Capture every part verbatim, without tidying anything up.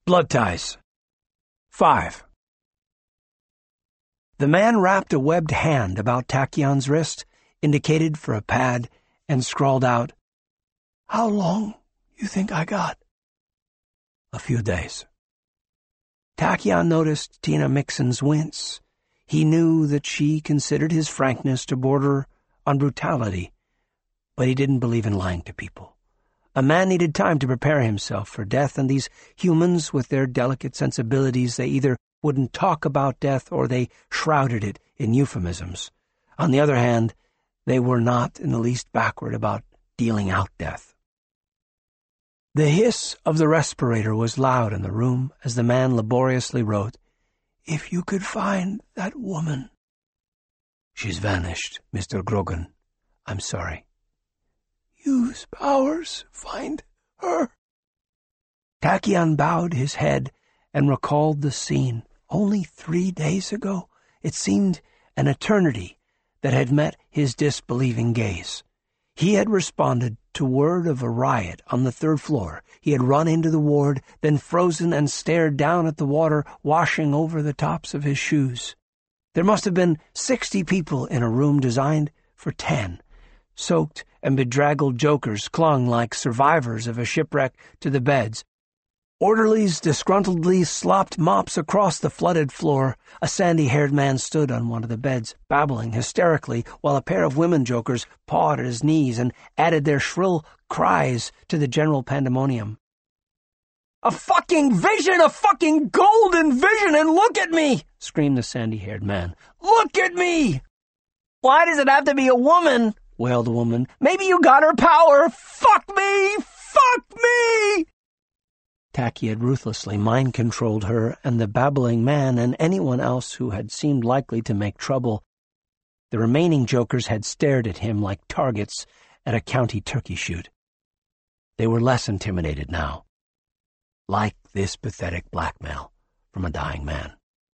Blood ties. Five. The man wrapped a webbed hand about Tachyan's wrist, indicated for a pad, and scrawled out, "How long you think I got?" "A few days." Tachyan noticed Tina Mixon's wince. He knew that she considered his frankness to border on brutality, but he didn't believe in lying to people. A man needed time to prepare himself for death, and these humans with their delicate sensibilities, they either wouldn't talk about death or they shrouded it in euphemisms. On the other hand, they were not in the least backward about dealing out death. The hiss of the respirator was loud in the room as the man laboriously wrote, "If you could find that woman." "She's vanished, Mister Grogan. I'm sorry." "Use powers, find her." Tachyan bowed his head and recalled the scene. Only three days ago, it seemed an eternity that had met his disbelieving gaze. He had responded to word of a riot on the third floor. He had run into the ward, then frozen and stared down at the water washing over the tops of his shoes. There must have been sixty people in a room designed for ten. Soaked and bedraggled jokers clung like survivors of a shipwreck to the beds. Orderlies disgruntledly slopped mops across the flooded floor. A sandy-haired man stood on one of the beds, babbling hysterically, while a pair of women jokers pawed at his knees and added their shrill cries to the general pandemonium. "A fucking vision! A fucking golden vision! And look at me!" screamed the sandy-haired man. "Look at me!" "Why does it have to be a woman?" wailed a woman. "Maybe you got her power! Fuck me! Fuck me!" Tacky had ruthlessly mind-controlled her and the babbling man and anyone else who had seemed likely to make trouble. The remaining jokers had stared at him like targets at a county turkey shoot. They were less intimidated now. Like this pathetic blackmail from a dying man.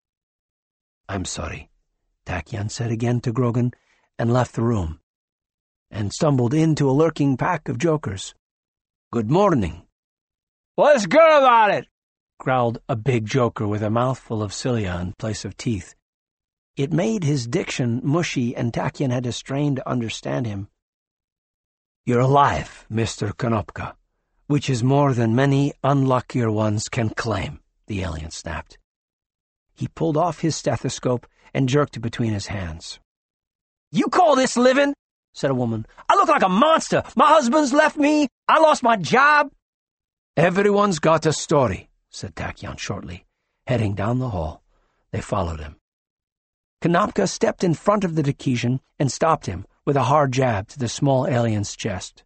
"I'm sorry," Tachyan said again to Grogan, and left the room, and stumbled into a lurking pack of jokers. "Good morning." "What's good about it?" growled a big joker with a mouthful of cilia in place of teeth. It made his diction mushy, and Tachyan had to strain to understand him. "You're alive, Mister Konopka, which is more than many unluckier ones can claim," the alien snapped. He pulled off his stethoscope and jerked it between his hands. "You call this living?" said a woman. "I look like a monster. My husband's left me. I lost my job." "Everyone's got a story," said Tachyan shortly, heading down the hall. They followed him. Konopka stepped in front of the Dicesian and stopped him with a hard jab to the small alien's chest.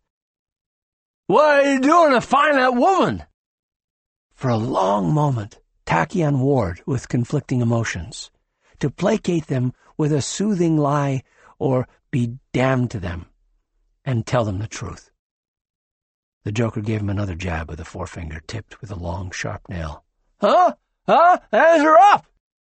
"What are you doing to find that woman?" For a long moment, Tachyan warred with conflicting emotions. To placate them with a soothing lie or be damned to them and tell them the truth. The joker gave him another jab with a forefinger tipped with a long, sharp nail. "Huh? Huh? Hands her up!"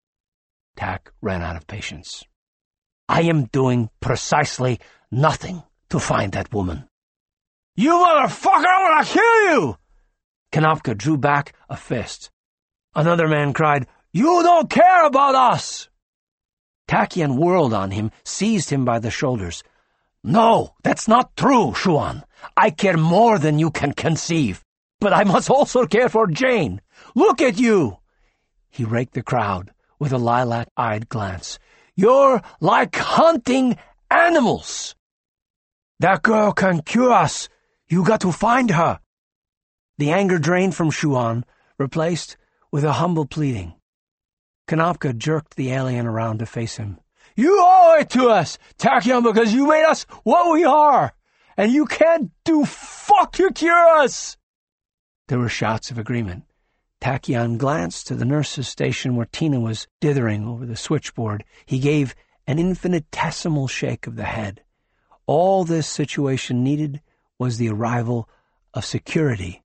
Tack ran out of patience. "I am doing precisely nothing to find that woman." "You motherfucker, I'm gonna kill you!" Konopka drew back a fist. Another man cried, "You don't care about us!" Tachyan whirled on him, seized him by the shoulders. "No, that's not true, Shuan. I care more than you can conceive. But I must also care for Jane. Look at you!" He raked the crowd with a lilac-eyed glance. "You're like hunting animals." "That girl can cure us. You got to find her." The anger drained from Shuan, replaced with a humble pleading. Konopka jerked the alien around to face him. "You owe it to us, Tachyan, because you made us what we are, and you can't do fuck to cure us." There were shouts of agreement. Tachyan glanced to the nurse's station where Tina was dithering over the switchboard. He gave an infinitesimal shake of the head. All this situation needed was the arrival of security.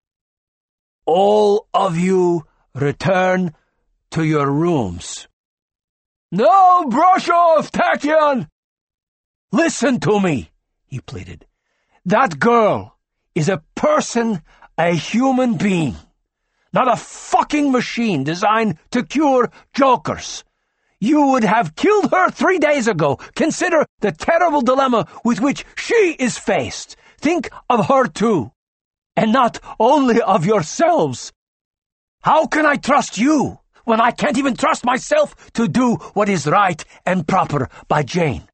"All of you return to your rooms." "No brush off, Tachyan!" "Listen to me," he pleaded. "That girl is a person, a human being. not a fucking machine designed to cure jokers. You would have killed her three days ago. Consider the terrible dilemma with which she is faced. Think of her too, and not only of yourselves. How can I trust you when I can't even trust myself to do what is right and proper by Jane?"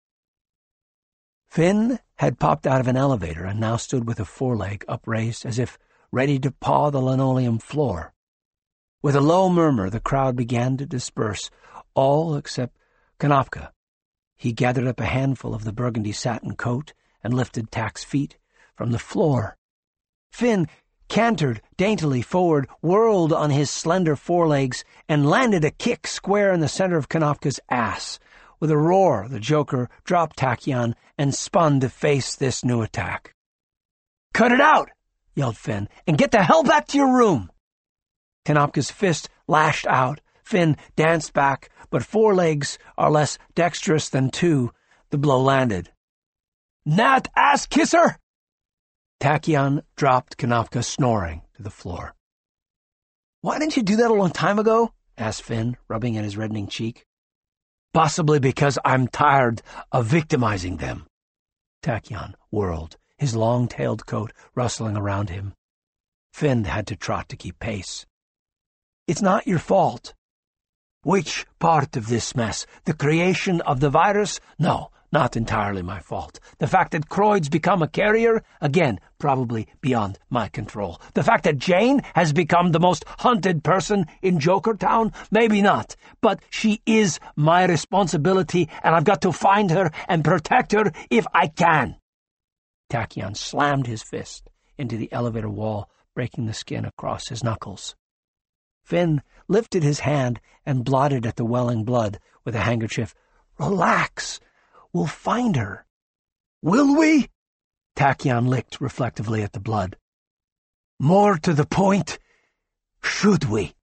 Finn had popped out of an elevator and now stood with a foreleg upraised as if ready to paw the linoleum floor. With a low murmur, the crowd began to disperse, all except Konopka. He gathered up a handful of the burgundy satin coat and lifted Tak's feet from the floor. Finn cantered daintily forward, whirled on his slender forelegs, and landed a kick square in the center of Konopka's ass. With a roar, the Joker dropped Tachyon and spun to face this new attack. "Cut it out!" yelled Finn, "and get the hell back to your room!" Konopka's fist lashed out. Finn danced back, but four legs are less dexterous than two. The blow landed. "Nat ass kisser!" Tachyon dropped Konopka snoring to the floor. "Why didn't you do that a long time ago?" asked Finn, rubbing at his reddening cheek. "Possibly because I'm tired of victimizing them." Tachyon whirled, his long-tailed coat rustling around him. Finn had to trot to keep pace. "It's not your fault." "Which part of this mess? The creation of the virus? No, not entirely my fault. The fact that Croyd's become a carrier? Again, probably beyond my control. The fact that Jane has become the most hunted person in Jokertown? Maybe not. But she is my responsibility, and I've got to find her and protect her if I can." Tachyon slammed his fist into the elevator wall, breaking the skin across his knuckles. Finn lifted his hand and blotted at the welling blood with a handkerchief. "Relax. We'll find her." "Will we?" Tachyon licked reflectively at the blood. "More to the point, should we?"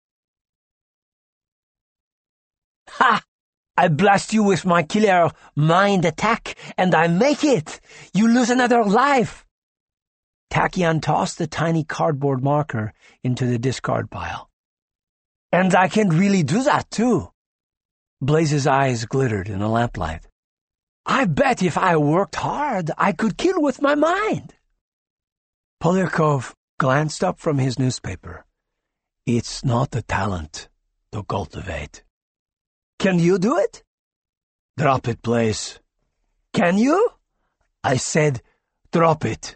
"Ha! I blast you with my killer mind attack, and I make it! You lose another life!" Tachyon tossed the tiny cardboard marker into the discard pile. "And I can really do that, too." Blaze's eyes glittered in the lamplight. "I bet if I worked hard, I could kill with my mind." Polyakov glanced up from his newspaper. "It's not a talent to cultivate." "Can you do it?" "Drop it, Blaze." "Can you?" "I said, drop it."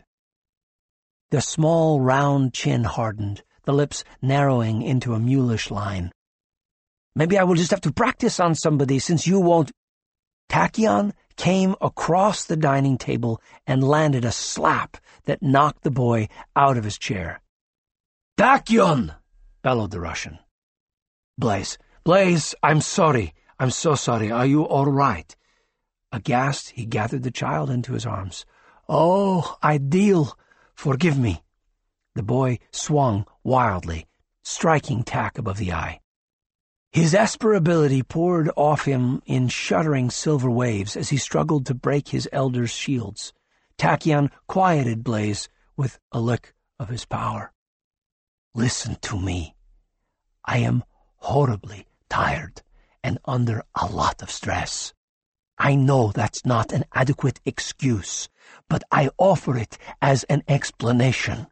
The small, round chin hardened, the lips narrowing into a mulish line. "Maybe I will just have to practice on somebody since you won't—" Tachyon came across the dining table and landed a slap that knocked the boy out of his chair. "Tachyon!" bellowed the Russian. Blaze, Blaze, I'm sorry. I'm so sorry. Are you all right?" Aghast, he gathered the child into his arms. "Oh, ideal. Forgive me." The boy swung wildly, striking Tak above the eye. His aspirability poured off him in shuddering silver waves as he struggled to break his elder's shields. Tachyon quieted Blaze with a lick of his power. "Listen to me. I am horribly tired and under a lot of stress. I know that's not an adequate excuse, but I offer it as an explanation.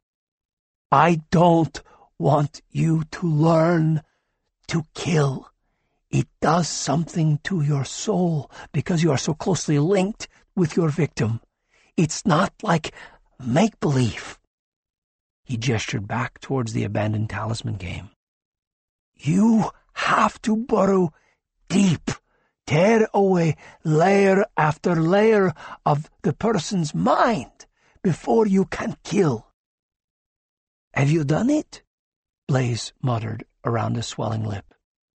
I don't want you to learn to kill. It does something to your soul because you are so closely linked with your victim. It's not like make-believe." He gestured back towards the abandoned talisman game. "You have to burrow deep, tear away layer after layer of the person's mind before you can kill." "Have you done it?" Blaze muttered around a swelling lip.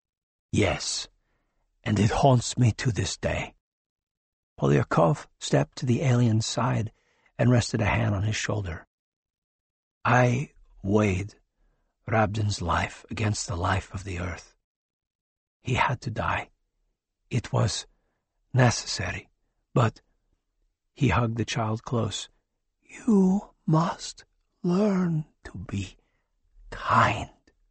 "Yes, and it haunts me to this day." Polyakov stepped to the alien's side and rested a hand on his shoulder. "I weighed Rabdin's life against the life of the earth. He had to die. It was necessary, but—" He hugged the child close. "You must learn to be kind."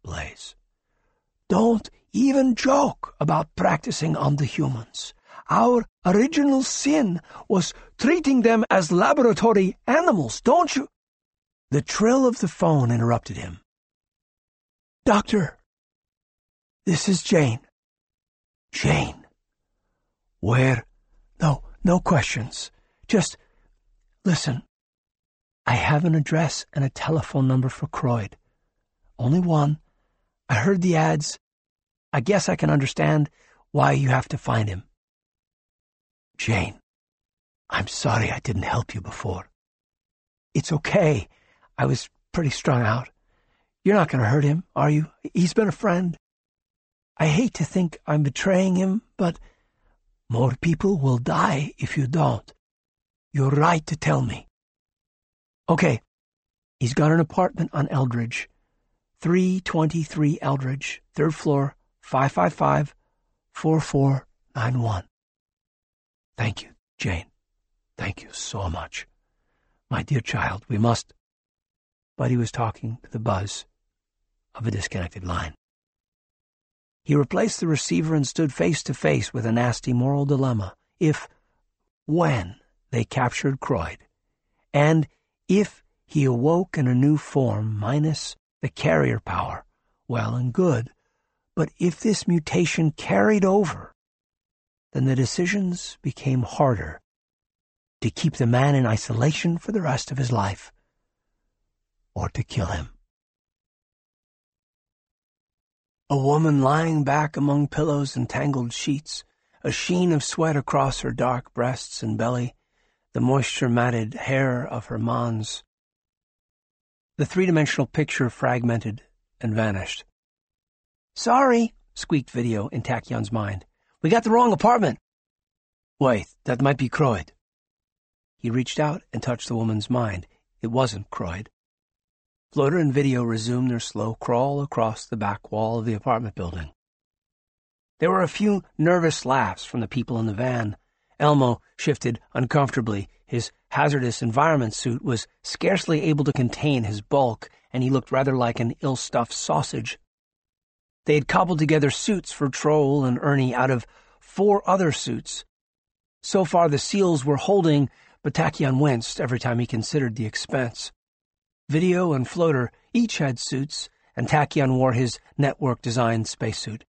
Blaze. Don't even joke about practicing on the humans. Our original sin was treating them as laboratory animals, don't you? The trill of the phone interrupted him. Doctor, this is Jane. Jane. Where? No, no questions. Just listen. I have an address and a telephone number for Croyd. Only one. I heard the ads. I guess I can understand why you have to find him. Jane, I'm sorry I didn't help you before. It's okay. I was pretty strung out. You're not going to hurt him, are you? He's been a friend. I hate to think I'm betraying him, but more people will die if you don't. You're right to tell me. Okay, he's got an apartment on Eldridge. three twenty-three Eldridge, third floor, five five five, four four nine one. Thank you, Jane. Thank you so much. My dear child, we must... But he was talking to the buzz of a disconnected line. He replaced the receiver and stood face to face with a nasty moral dilemma. If, when, they captured Croyd, and if he awoke in a new form minus the carrier power, well and good, but if this mutation carried over, then the decisions became harder. To keep the man in isolation for the rest of his life, or to kill him. A woman lying back among pillows and tangled sheets, a sheen of sweat across her dark breasts and belly, the moisture-matted hair of her mons. The three-dimensional picture fragmented and vanished. Sorry, squeaked Video in Tachyon's mind. We got the wrong apartment. Wait, that might be Croyd. He reached out and touched the woman's mind. It wasn't Croyd. Floater and Video resumed their slow crawl across the back wall of the apartment building. There were a few nervous laughs from the people in the van. Elmo shifted uncomfortably. His hazardous environment suit was scarcely able to contain his bulk, and he looked rather like an ill-stuffed sausage. They had cobbled together suits for Troll and Ernie out of four other suits. So far the seals were holding, but Tachyon winced every time he considered the expense. Video and Floater each had suits, and Tachyon wore his network-designed spacesuit.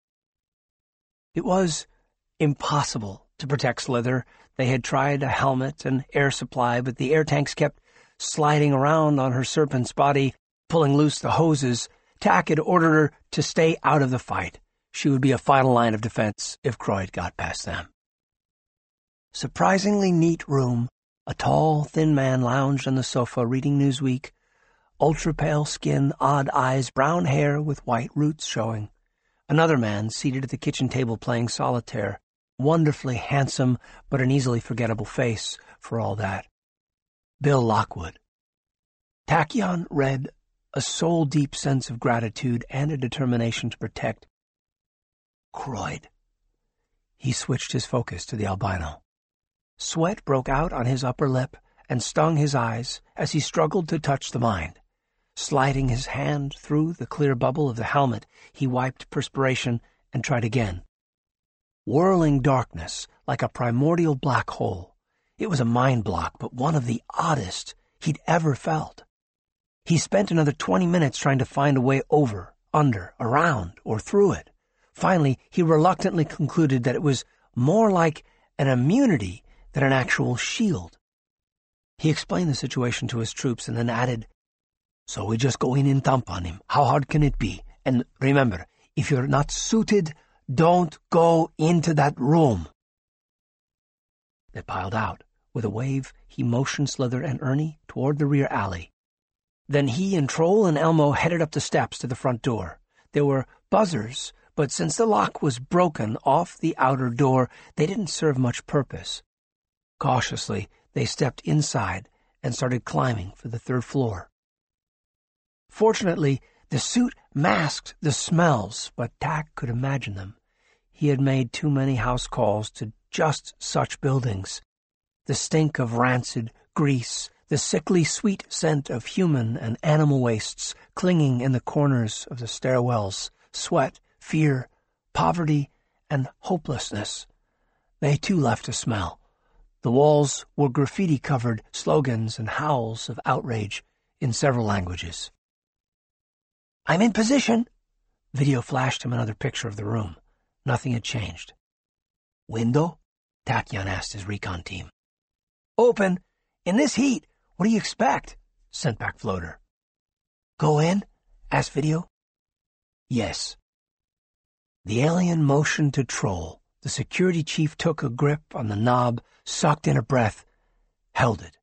It was impossible to protect Slither. They had tried a helmet and air supply, but the air tanks kept sliding around on her serpent's body, pulling loose the hoses. Tack had ordered her to stay out of the fight. She would be a final line of defense if Croyd got past them. Surprisingly neat room. A tall, thin man lounged on the sofa reading Newsweek. Ultra-pale skin, odd eyes, brown hair with white roots showing. Another man seated at the kitchen table playing solitaire. Wonderfully handsome, but an easily forgettable face for all that. Bill Lockwood. Tachyon read a soul-deep sense of gratitude and a determination to protect Croyd. He switched his focus to the albino. Sweat broke out on his upper lip and stung his eyes as he struggled to touch the mind. Sliding his hand through the clear bubble of the helmet, he wiped perspiration and tried again. Whirling darkness, like a primordial black hole. It was a mind block, but one of the oddest he'd ever felt. He spent another twenty minutes trying to find a way over, under, around, or through it. Finally, he reluctantly concluded that it was more like an immunity than an actual shield. He explained the situation to his troops and then added, "So we just go in and thump on him. How hard can it be? And remember, if you're not suited, don't go into that room." They piled out. With a wave, he motioned Slither and Ernie toward the rear alley. Then he and Troll and Elmo headed up the steps to the front door. There were buzzers, but since the lock was broken off the outer door, they didn't serve much purpose. Cautiously, they stepped inside and started climbing for the third floor. Fortunately, the suit masked the smells, but Tack could imagine them. He had made too many house calls to just such buildings. The stink of rancid grease, the the sickly sweet scent of human and animal wastes clinging in the corners of the stairwells, sweat, fear, poverty, and hopelessness. They too left a smell. The walls were graffiti-covered slogans and howls of outrage in several languages. "I'm in position." Video flashed him another picture of the room. Nothing had changed. "Window?" Tachyon asked his recon team. "Open. In this heat, what do you expect?" sent back Floater. "Go in?" asked Video. "Yes." The alien motioned to Troll. The security chief took a grip on the knob, sucked in a breath, held it.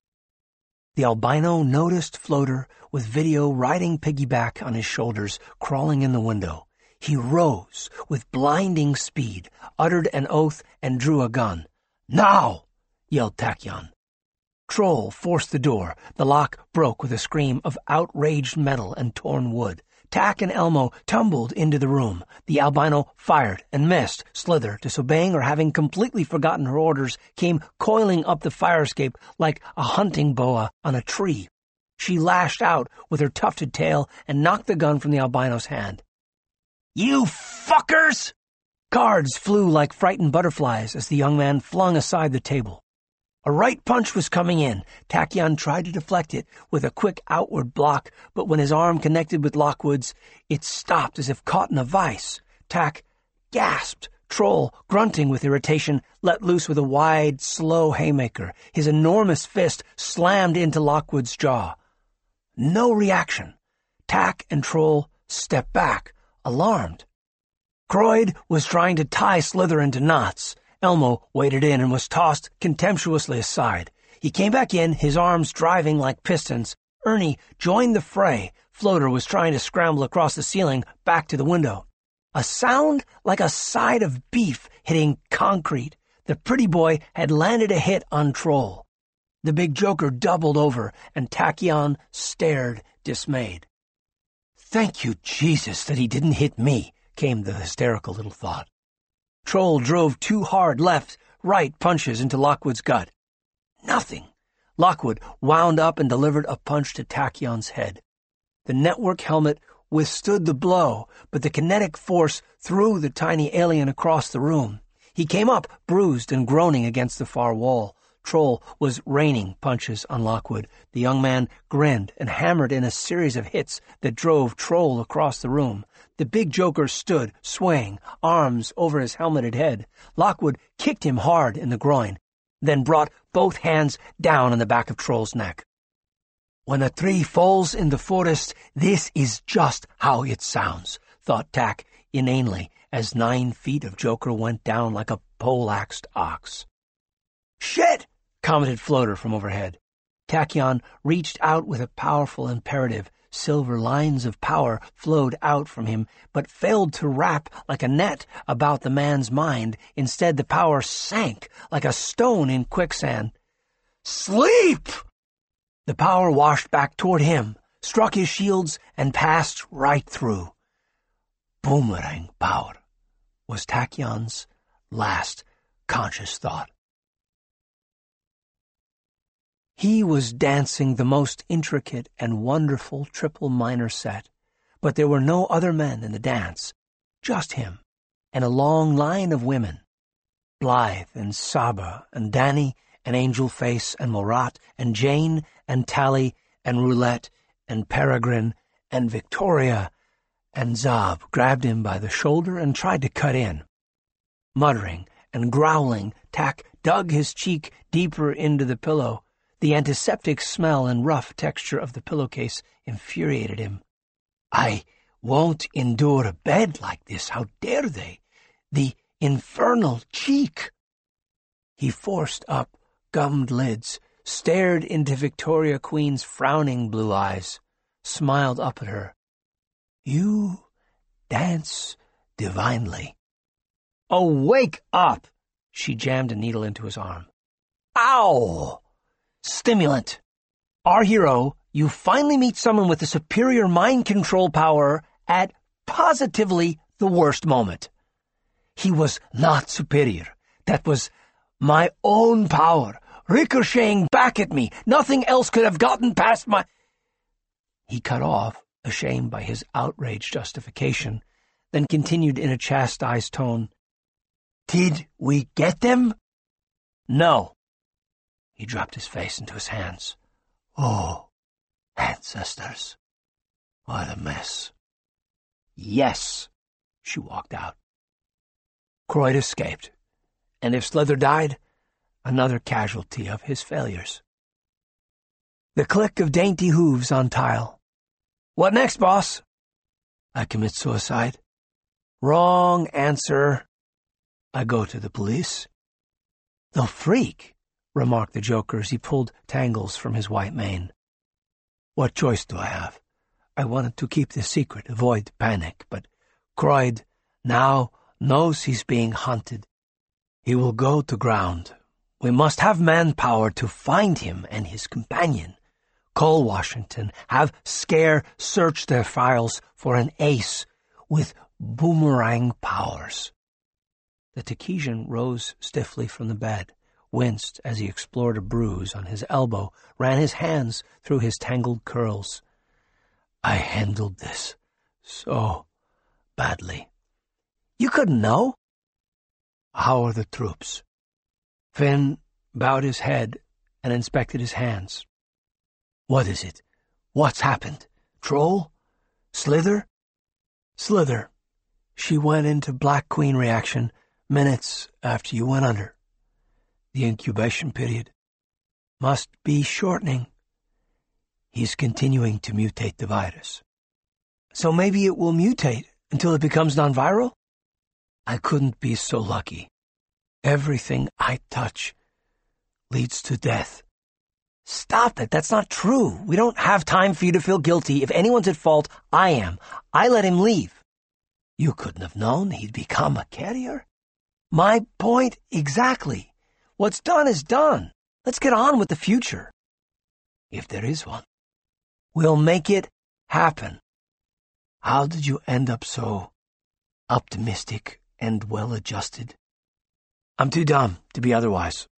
The albino noticed Floater with Video riding piggyback on his shoulders, crawling in the window. He rose with blinding speed, uttered an oath, and drew a gun. "Now!" yelled Tachyon. Troll forced the door. The lock broke with a scream of outraged metal and torn wood. Tack and Elmo tumbled into the room. The albino fired and missed. Slither, disobeying or having completely forgotten her orders, came coiling up the fire escape like a hunting boa on a tree. She lashed out with her tufted tail and knocked the gun from the albino's hand. "You fuckers!" Cards flew like frightened butterflies as the young man flung aside the table. A right punch was coming in. Tachyon tried to deflect it with a quick outward block, but when his arm connected with Lockwood's, it stopped as if caught in a vice. Tack gasped. Troll, grunting with irritation, let loose with a wide, slow haymaker. His enormous fist slammed into Lockwood's jaw. No reaction. Tack and Troll stepped back, alarmed. Croyd was trying to tie Slither into knots. Elmo waded in and was tossed contemptuously aside. He came back in, his arms driving like pistons. Ernie joined the fray. Floater was trying to scramble across the ceiling back to the window. A sound like a side of beef hitting concrete. The pretty boy had landed a hit on Troll. The big joker doubled over, and Tachyon stared dismayed. "Thank you, Jesus, that he didn't hit me," came the hysterical little thought. Troll drove two hard left, right punches into Lockwood's gut. Nothing. Lockwood wound up and delivered a punch to Tachyon's head. The network helmet withstood the blow, but the kinetic force threw the tiny alien across the room. He came up, bruised and groaning against the far wall. Troll was raining punches on Lockwood. The young man grinned and hammered in a series of hits that drove Troll across the room. The big joker stood, swaying, arms over his helmeted head. Lockwood kicked him hard in the groin, then brought both hands down on the back of Troll's neck. "When a tree falls in the forest, this is just how it sounds," thought Tack inanely, as nine feet of joker went down like a poleaxed ox. "Shit!" commented Floater from overhead. Tachyon reached out with a powerful imperative. Silver lines of power flowed out from him, but failed to wrap like a net about the man's mind. Instead, the power sank like a stone in quicksand. "Sleep!" The power washed back toward him, struck his shields, and passed right through. Boomerang power was Tachyon's last conscious thought. He was dancing the most intricate and wonderful triple minor set, but there were no other men in the dance, just him, and a long line of women. Blythe and Saba and Danny and Angel Face and Morat and Jane and Tally and Roulette and Peregrine and Victoria and Zob grabbed him by the shoulder and tried to cut in. Muttering and growling, Tack dug his cheek deeper into the pillow. The antiseptic smell and rough texture of the pillowcase infuriated him. "I won't endure a bed like this. How dare they? The infernal cheek!" He forced up gummed lids, stared into Victoria Queen's frowning blue eyes, smiled up at her. "You dance divinely." "Oh, wake up!" She jammed a needle into his arm. "Ow!" Stimulant. Our hero, you finally meet someone with a superior mind control power at positively the worst moment. He was not superior. That was my own power, ricocheting back at me. Nothing else could have gotten past my—" He cut off, ashamed by his outraged justification, then continued in a chastised tone, "Did we get them?" "No." He dropped his face into his hands. "Oh, ancestors, what a mess." "Yes." She walked out. Croyd escaped, and if Slither died, another casualty of his failures. The click of dainty hooves on tile. "What next, boss?" "I commit suicide." "Wrong answer." "I go to the police." "The freak," remarked the Joker as he pulled tangles from his white mane. "What choice do I have? I wanted to keep this secret, avoid panic, but Croyd now knows he's being hunted. He will go to ground. We must have manpower to find him and his companion. Call Washington, have Scare search their files for an ace with boomerang powers." The Takesian rose stiffly from the bed, winced as he explored a bruise on his elbow, ran his hands through his tangled curls. "I handled this so badly." "You couldn't know." "How are the troops?" Finn bowed his head and inspected his hands. "What is it? What's happened? Troll? Slither?" "Slither. She went into Black Queen reaction minutes after you went under." "The incubation period?" "Must be shortening." "He's continuing to mutate the virus." "So maybe it will mutate until it becomes non-viral?" "I couldn't be so lucky. Everything I touch leads to death." "Stop it. That's not true. We don't have time for you to feel guilty. If anyone's at fault, I am. I let him leave." "You couldn't have known he'd become a carrier?" "My point exactly. What's done is done. Let's get on with the future." "If there is one." "We'll make it happen." "How did you end up so optimistic and well-adjusted?" "I'm too dumb to be otherwise."